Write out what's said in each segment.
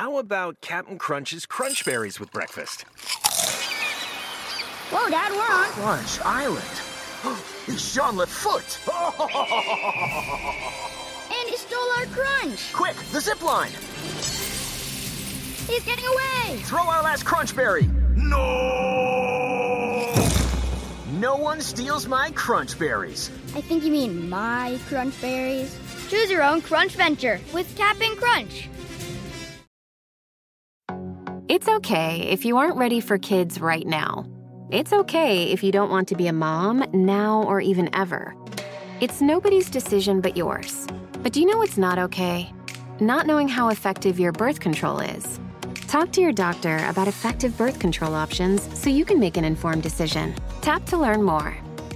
How about Captain Crunch's Crunch Berries with breakfast? Whoa, Dad, we're on Crunch Island. It's Jean-Luc Foot. And he stole our crunch. Quick, the zip line. He's getting away. Throw our last Crunch Berry. No! No one steals my Crunch Berries. I think you mean my crunch berries. Choose your own crunch venture with Cap'n Crunch. It's okay if you aren't ready for kids right now. It's okay if you don't want to be a mom now or even ever. It's nobody's decision but yours. But do you know what's not okay? Not knowing how effective your birth control is. Talk to your doctor about effective birth control options so you can make an informed decision. Tap to learn more.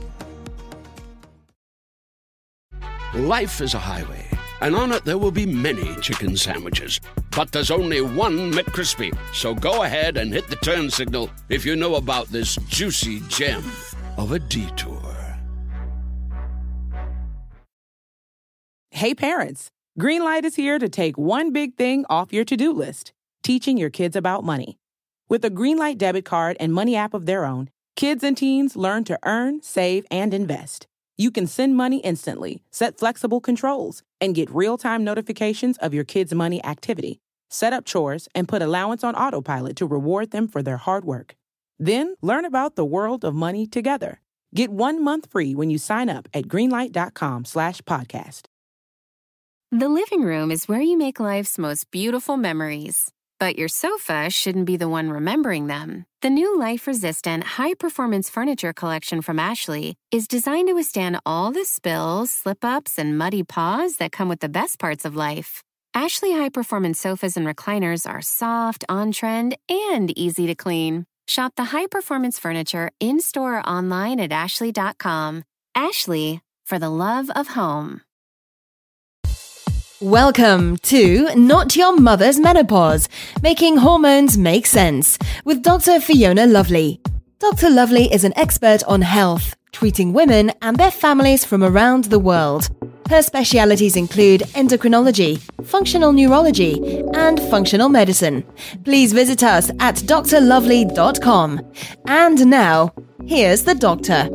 Life is a highway, and on it there will be many chicken sandwiches. But there's only one McCrispy. So go ahead and hit the turn signal if you know about this juicy gem of a detour. Hey parents, Greenlight is here to take one big thing off your to-do list, teaching your kids about money. With a Greenlight debit card and money app of their own, kids and teens learn to earn, save, and invest. You can send money instantly, set flexible controls, and get real-time notifications of your kids' money activity. Set up chores and put allowance on autopilot to reward them for their hard work. Then learn about the world of money together. Get 1 month free when you sign up at greenlight.com/podcast. The living room is where you make life's most beautiful memories. But your sofa shouldn't be the one remembering them. The new life-resistant, high-performance furniture collection from Ashley is designed to withstand all the spills, slip-ups, and muddy paws that come with the best parts of life. Ashley high-performance sofas and recliners are soft, on-trend, and easy to clean. Shop the high-performance furniture in-store or online at ashley.com. Ashley, for the love of home. Welcome to Not Your Mother's Menopause, Making Hormones Make Sense, with Dr. Fiona Lovely. Dr. Lovely is an expert on health, treating women and their families from around the world. Her specialities include endocrinology, functional neurology, and functional medicine. Please visit us at drlovely.com. And now, here's the doctor.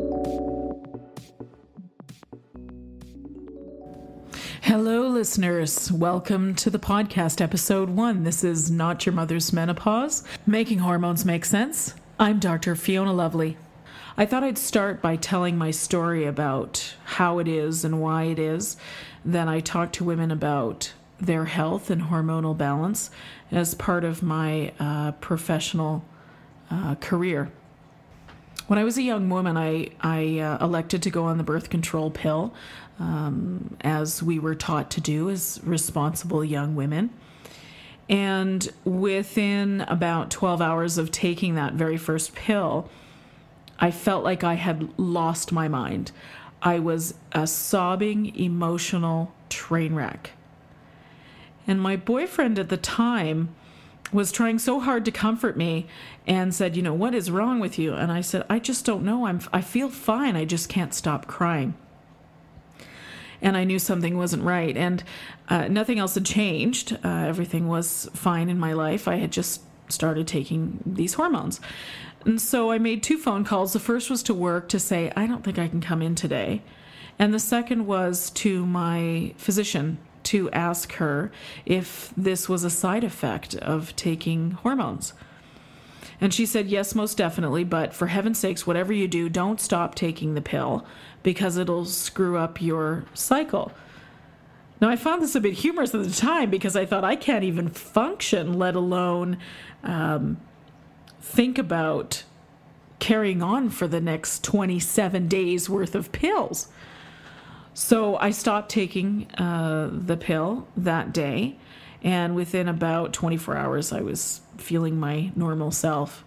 Hello, listeners. Welcome to the podcast, episode 1. This is Not Your Mother's Menopause, Making Hormones Make Sense. I'm Dr. Fiona Lovely. I thought I'd start by telling my story about how it is and why it is that I talk to women about their health and hormonal balance as part of my professional career. When I was a young woman, I elected to go on the birth control pill, as we were taught to do as responsible young women. And within about 12 hours of taking that very first pill, I felt like I had lost my mind. I was a sobbing, emotional train wreck. And my boyfriend at the time was trying so hard to comfort me and said, you know, what is wrong with you? And I said, I just don't know. I feel fine. I just can't stop crying. And I knew something wasn't right. And nothing else had changed. Everything was fine in my life. I had just started taking these hormones. And so I made 2 phone calls. The first was to work to say, I don't think I can come in today. And the second was to my physician to ask her if this was a side effect of taking hormones. And she said, yes, most definitely, but for heaven's sakes, whatever you do, don't stop taking the pill because it'll screw up your cycle. Now, I found this a bit humorous at the time because I thought I can't even function, let alone think about carrying on for the next 27 days worth of pills. So I stopped taking the pill that day, and within about 24 hours, I was feeling my normal self.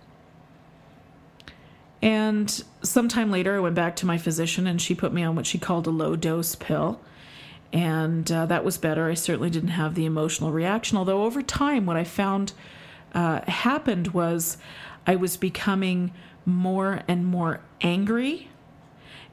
And sometime later, I went back to my physician, and she put me on what she called a low-dose pill, and that was better. I certainly didn't have the emotional reaction, although over time, what I found happened was I was becoming more and more angry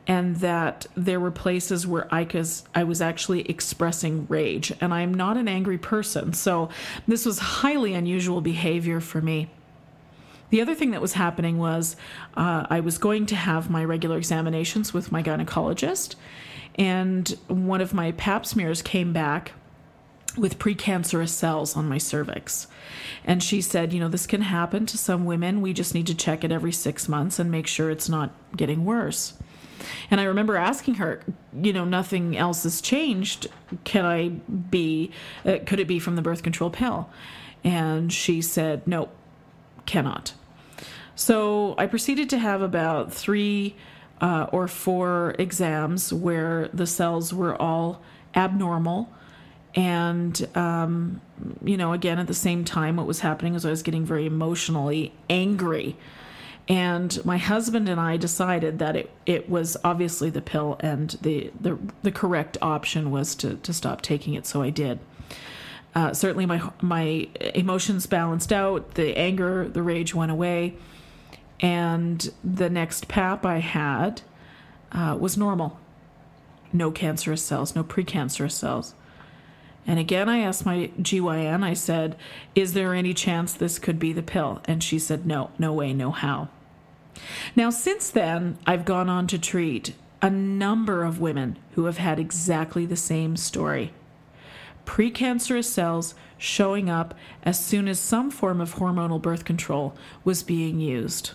and that there were places where I was actually expressing rage. And I'm not an angry person, so this was highly unusual behavior for me. The other thing that was happening was I was going to have my regular examinations with my gynecologist, and one of my pap smears came back with precancerous cells on my cervix. And she said, this can happen to some women. We just need to check it every 6 months and make sure it's not getting worse. And I remember asking her, nothing else has changed. Could it be from the birth control pill? And she said, no, cannot. So I proceeded to have about 3 or 4 exams where the cells were all abnormal. And, again, at the same time, what was happening is I was getting very emotionally angry. And my husband and I decided that it was obviously the pill, and the correct option was to stop taking it. So I did. Certainly my emotions balanced out. The anger, the rage went away. And the next pap I had was normal. No cancerous cells, no precancerous cells. And again, I asked my GYN, I said, is there any chance this could be the pill? And she said, no way, no how. Now, since then, I've gone on to treat a number of women who have had exactly the same story. Precancerous cells showing up as soon as some form of hormonal birth control was being used.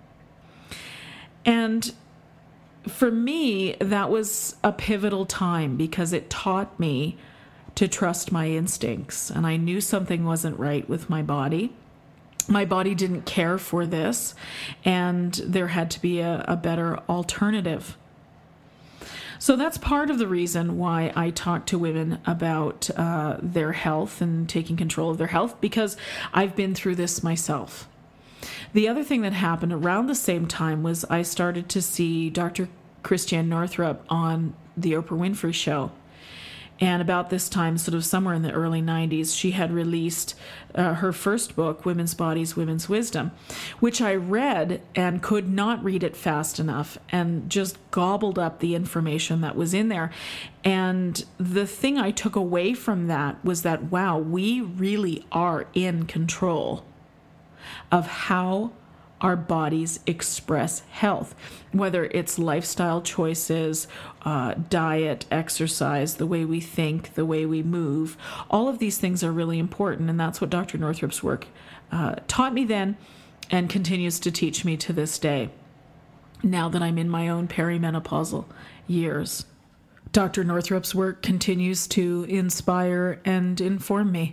And for me, that was a pivotal time because it taught me to trust my instincts. And I knew something wasn't right with my body. My body didn't care for this, and there had to be a better alternative. So that's part of the reason why I talk to women about their health and taking control of their health, because I've been through this myself. The other thing that happened around the same time was I started to see Dr. Christiane Northrup on the Oprah Winfrey Show. And about this time, sort of somewhere in the early 90s, she had released her first book, Women's Bodies, Women's Wisdom, which I read and could not read it fast enough and just gobbled up the information that was in there. And the thing I took away from that was that, wow, we really are in control of how our bodies express health, whether it's lifestyle choices, diet, exercise, the way we think, the way we move. All of these things are really important, and that's what Dr. Northrup's work taught me then and continues to teach me to this day, now that I'm in my own perimenopausal years. Dr. Northrup's work continues to inspire and inform me.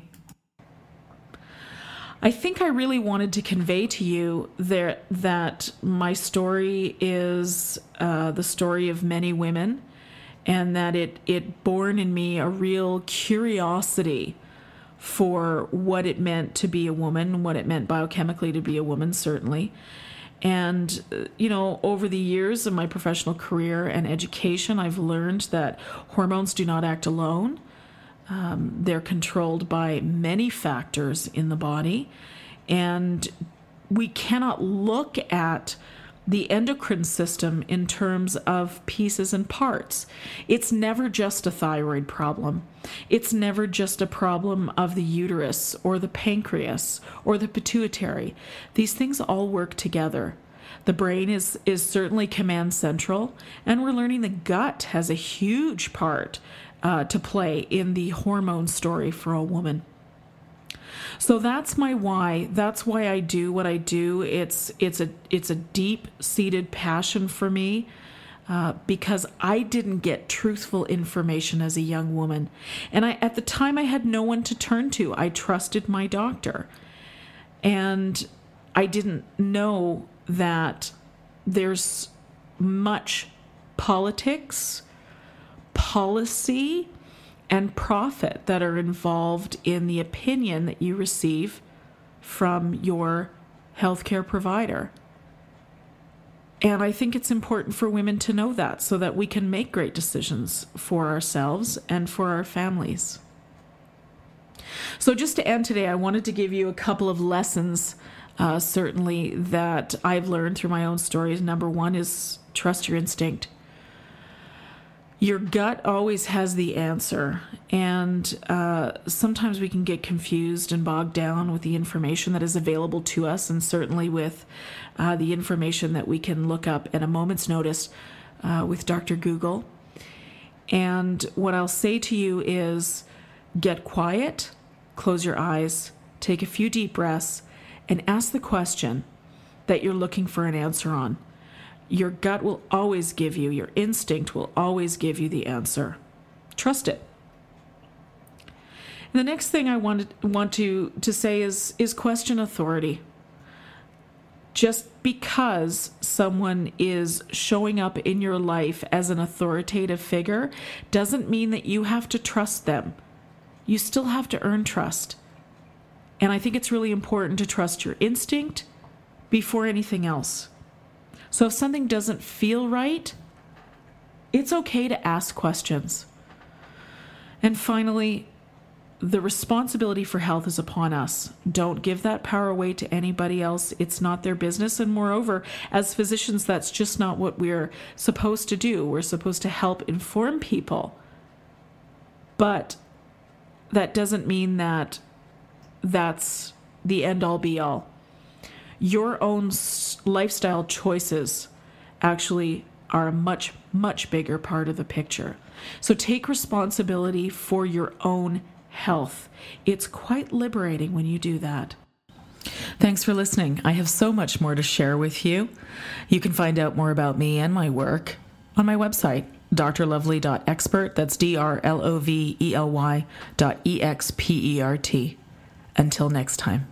I think I really wanted to convey to you that my story is the story of many women, and that it born in me a real curiosity for what it meant to be a woman, what it meant biochemically to be a woman, certainly. And, over the years of my professional career and education, I've learned that hormones do not act alone. They're controlled by many factors in the body, and we cannot look at the endocrine system in terms of pieces and parts. It's never just a thyroid problem. It's never just a problem of the uterus or the pancreas or the pituitary. These things all work together. The brain is certainly command central, and we're learning the gut has a huge part to play in the hormone story for a woman. So that's my why. That's why I do what I do. It's a deep-seated passion for me because I didn't get truthful information as a young woman. And at the time, I had no one to turn to. I trusted my doctor. And I didn't know that there's much politics, policy, and profit that are involved in the opinion that you receive from your healthcare provider. And I think it's important for women to know that so that we can make great decisions for ourselves and for our families. So just to end today, I wanted to give you a couple of lessons, certainly, that I've learned through my own stories. Number one is trust your instinct. Your gut always has the answer, and sometimes we can get confused and bogged down with the information that is available to us, and certainly with the information that we can look up at a moment's notice with Dr. Google. And what I'll say to you is get quiet, close your eyes, take a few deep breaths, and ask the question that you're looking for an answer on. Your gut will always give you, your instinct will always give you the answer. Trust it. And the next thing I want to say is question authority. Just because someone is showing up in your life as an authoritative figure doesn't mean that you have to trust them. You still have to earn trust. And I think it's really important to trust your instinct before anything else. So if something doesn't feel right, it's okay to ask questions. And finally, the responsibility for health is upon us. Don't give that power away to anybody else. It's not their business. And moreover, as physicians, that's just not what we're supposed to do. We're supposed to help inform people. But that doesn't mean that that's the end-all be-all. Your own lifestyle choices actually are a much, much bigger part of the picture. So take responsibility for your own health. It's quite liberating when you do that. Thanks for listening. I have so much more to share with you. You can find out more about me and my work on my website, drlovely.expert. That's drlovely.expert. Until next time.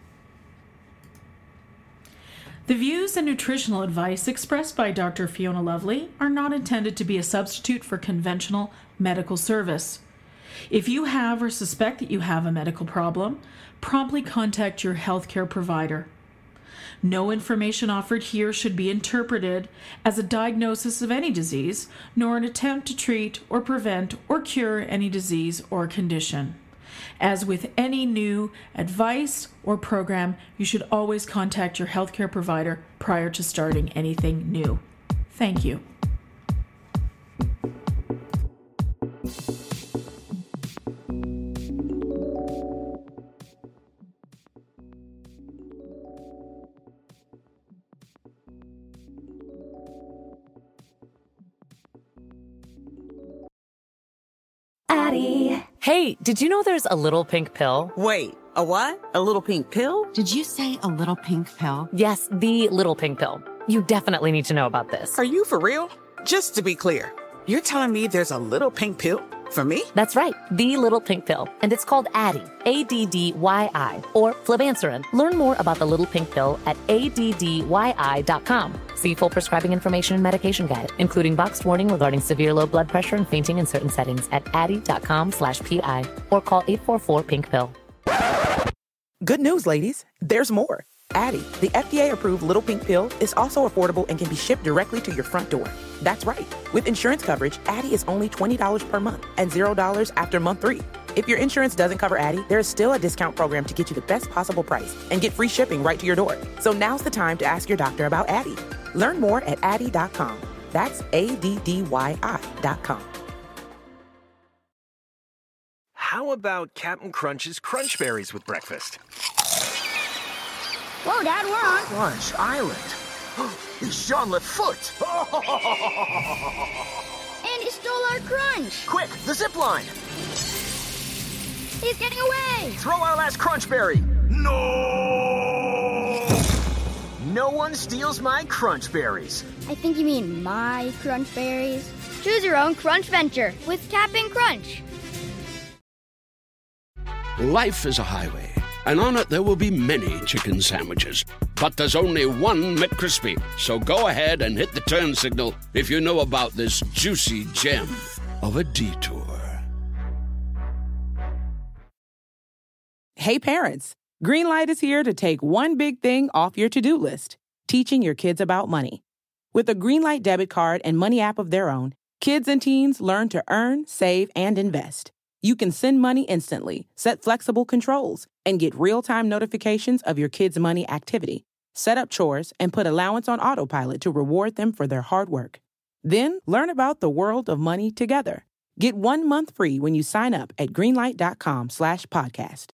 The views and nutritional advice expressed by Dr. Fiona Lovely are not intended to be a substitute for conventional medical service. If you have or suspect that you have a medical problem, promptly contact your healthcare provider. No information offered here should be interpreted as a diagnosis of any disease, nor an attempt to treat or prevent or cure any disease or condition. As with any new advice or program, you should always contact your healthcare provider prior to starting anything new. Thank you. Addie. Hey, did you know there's a little pink pill? Wait, a what? A little pink pill? Did you say a little pink pill? Yes, the little pink pill. You definitely need to know about this. Are you for real? Just to be clear, you're telling me there's a little pink pill for me? That's right, the little pink pill. And it's called Addyi, A-D-D-Y-I, or flibanserin. Learn more about the little pink pill at addyi.com. See full prescribing information and medication guide, including boxed warning regarding severe low blood pressure and fainting in certain settings at addyi.com/PI or call 844-PINK-PILL. Good news, ladies. There's more. Addyi, the FDA-approved little pink pill, is also affordable and can be shipped directly to your front door. That's right. With insurance coverage, Addyi is only $20 per month and $0 after month 3. If your insurance doesn't cover Addyi, there is still a discount program to get you the best possible price and get free shipping right to your door. So now's the time to ask your doctor about Addyi. Learn more at addyi.com. That's ADDYI.com. How about Captain Crunch's Crunch Berries with breakfast? Whoa, Dad, we're on Crunch Island. It's Jean-Luc Foot. And he stole our crunch. Quick, the zip line. He's getting away. Throw our last Crunch Berry. No! No one steals my Crunch Berries. I think you mean my Crunch Berries. Choose your own Crunch venture with Cap'n Crunch. Life is a highway, and on it there will be many chicken sandwiches. But there's only one McCrispy. So go ahead and hit the turn signal if you know about this juicy gem of a detour. Hey parents, Greenlight is here to take one big thing off your to-do list, teaching your kids about money. With a Greenlight debit card and money app of their own, kids and teens learn to earn, save, and invest. You can send money instantly, set flexible controls, and get real-time notifications of your kids' money activity. Set up chores and put allowance on autopilot to reward them for their hard work. Then learn about the world of money together. Get 1 month free when you sign up at greenlight.com/podcast.